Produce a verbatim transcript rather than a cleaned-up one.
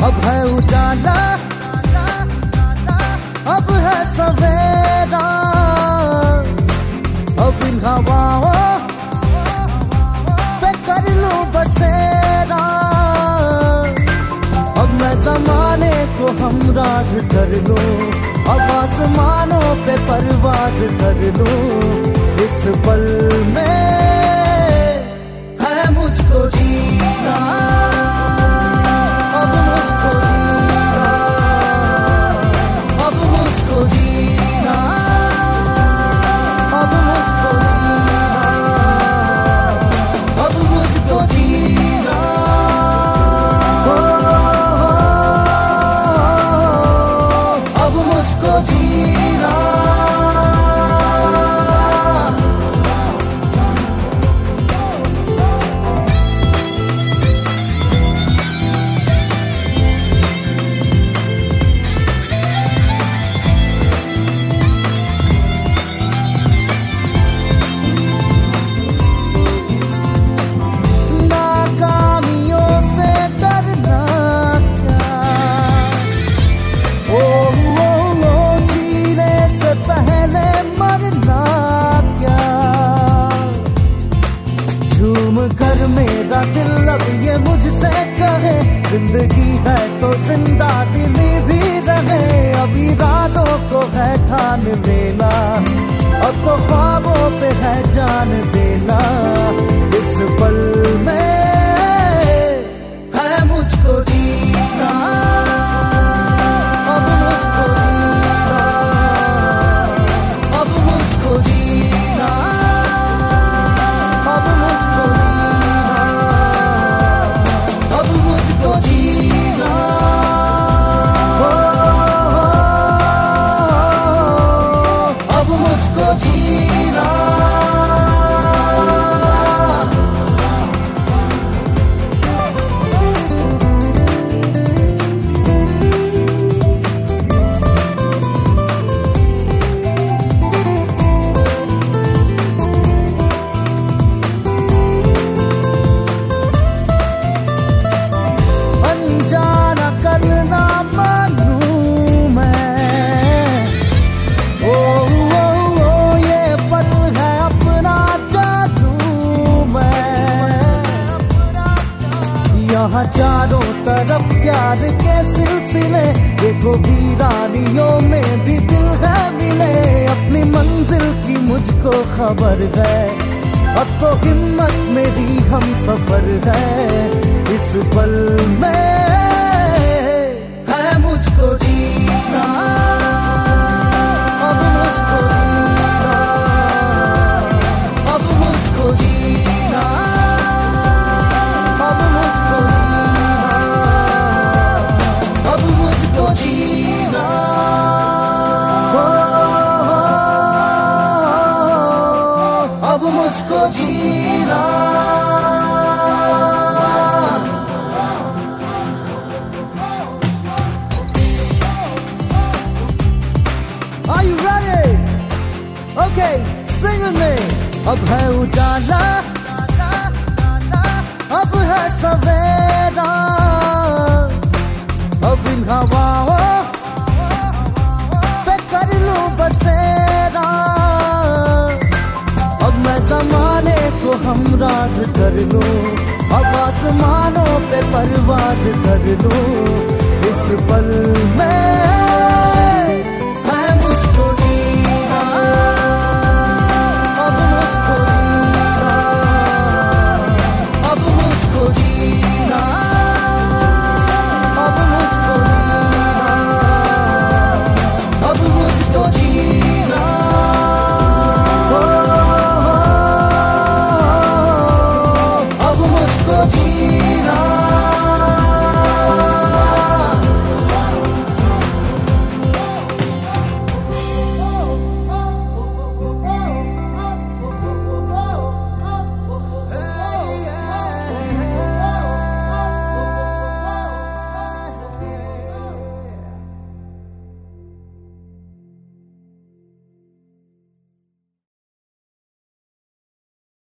अब है उजाला, अब है सवेरा, अब इन हवाओं पे कर लूं बसेरा। अब मैं ज़माने को हमराज कर लूं, अब आसमानों पे परवाज कर लूं। इस पल में है मुझको जीना, अब मुझको जीना, अब मुझको जीना, अब मुझको जीना, अब मुझको जीना। अब मुझको जीना। कर मेरा दिल अब ये मुझसे कहे, जिंदगी है तो जिंदा दिली भी रहे। अभी रातों को है ठान लेना, अब तो ख्वाबों पे है जान देना। इस पल में है मुझको जीना, अब मुझको जीना, अब मुझको जीना, अब मुझको जीना, अब मुझको जीना। अनजाना करना मानूं मैं, ओ, ओ, ओ ये पल है अपना जादू मैं। यहाँ चारों तरफ प्यार के सिलसिले, देखो वीरानियों में भी दिल है मिले। अपनी मंजिल की मुझको खबर है, अब तो हिम्मत मेरी हम सफर है। इस पल में है मुझको जीना, अब मुझको जीना, अब मुझको जीना, अब मुझको जीना, अब मुझको जीना। अब मुझको जीना। Are you ready? Okay, sing with me. अब है उजाला, अब है सवेरा, अब इन हवाओं पे कर लूं बसेरा। अब मैं ज़माने को हमराज कर लूं, अब आसमानों पे परवाज कर लूं। इस पल में